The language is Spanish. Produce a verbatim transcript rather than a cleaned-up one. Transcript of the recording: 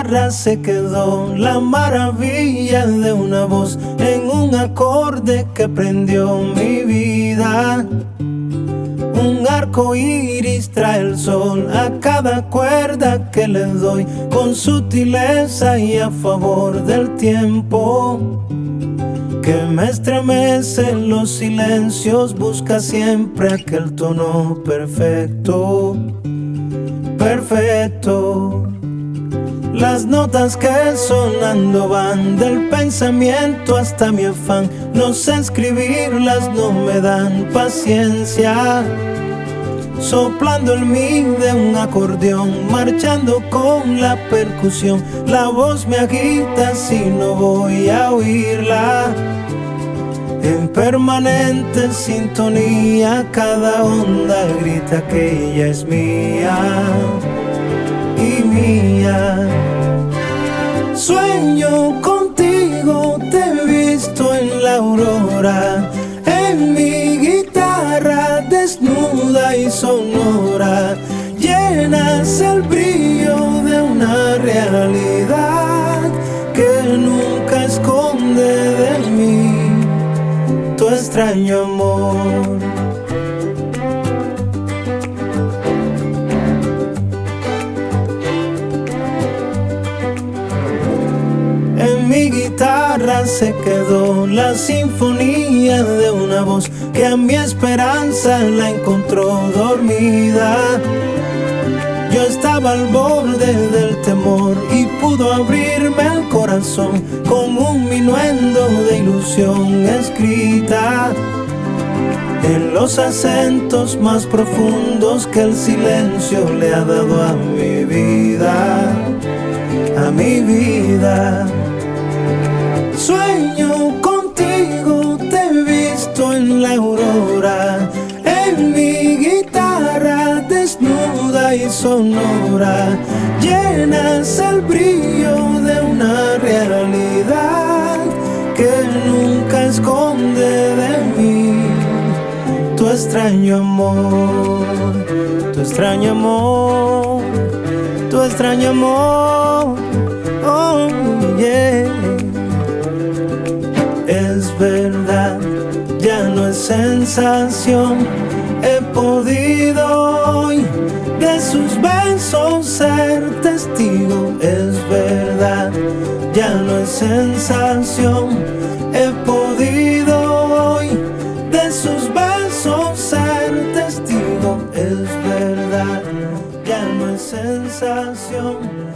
guitarra se quedó la maravilla de una voz en un acorde que prendió mi vida. Un arco iris trae el sol a cada cuerda que le doy, con sutileza y a favor del tiempo que me estremece en los silencios. Busca siempre aquel tono perfecto, perfecto. Las notas que sonando van del pensamiento hasta mi afán. No sé escribirlas, no me dan paciencia. Soplando el mi de un acordeón, marchando con la percusión. La voz me agita si no voy a oírla. En permanente sintonía, cada onda grita que ella es mía y mía. Sueño contigo, te he visto en la aurora, en mi guitarra desnuda y sonora. Llenas el brillo de una realidad que nunca esconde de mí tu extraño amor. En mi guitarra se quedó la sinfonía de una voz que a mi esperanza la encontró dormida. Yo estaba al borde del temor y pudo abrirme el corazón con un minuendo de ilusión escrita en los acentos más profundos que el silencio le ha dado a mi vida, a mi vida. Sueño contigo, te he visto en la aurora, en mi guitarra desnuda y sonora. Llenas el brillo de una realidad que nunca esconde de mí tu extraño amor, tu extraño amor, tu extraño amor. Oh, yeah. Es verdad, ya no es sensación. He podido hoy de sus besos ser testigo. Es verdad, ya no es sensación. He podido hoy de sus besos ser testigo. Es verdad, ya no es sensación.